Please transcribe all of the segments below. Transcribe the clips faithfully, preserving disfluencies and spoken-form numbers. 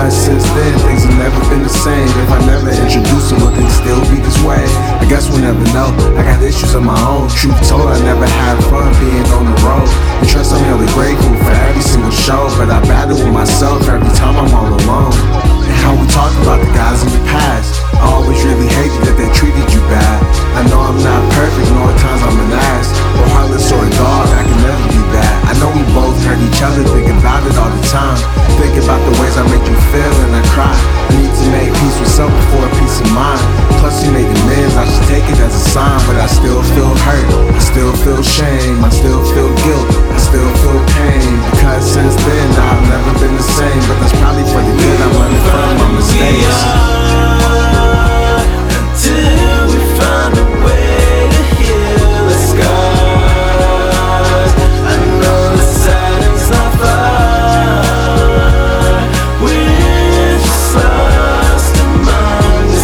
Because since then, things have never been the same. If I never introduce them, would they still be this way? I guess we'll never know. I got issues of my own. Truth told, I never had fun being on the road. And trust I'm really grateful for every single show, but I battle with myself every time I'm all alone. And how we talk about the guys in the past, I always really hated that they treated you bad. I know I'm not perfect, nor at times I'm an ass, or heartless or a dog, I can never be that. I know we both hurt each other, think about it all the time. Think about the ways I make you feel and I cry. I need to make peace with self before a peace of mind. Plus you made amends, I should take it as a sign. But I still feel hurt, I still feel shame, I still feel guilt, I still feel pain. Because since then I've never been the same, but that's probably for the good. I'm learning from my mistakes. Until we find a way to heal the scars. I know the silence not far. We're just lost among the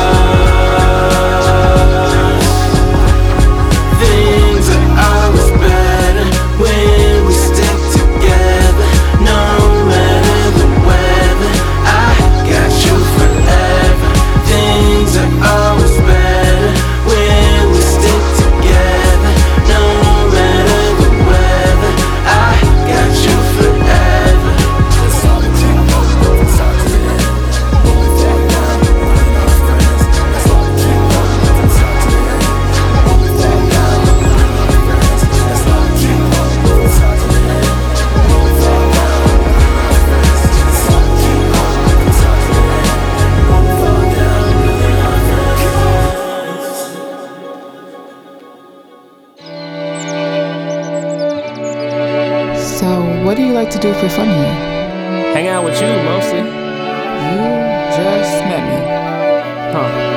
stars. Things are always better when we stick together. No matter the weather, I got you forever. Things are always better when we stick together. No matter the weather, I got you forever. That's all it takes. That's all it takes. When we fall down, we lean on friends. That's all it takes. That's all it takes. When we fall down, we lean on friends. That's all it takes. That's all it takes. When we fall down, we lean on friends. That's all it takes. That's all it takes. When we fall down, we lean on So, what do you like to do for fun here? Hang out with you mostly. You just met me. Huh.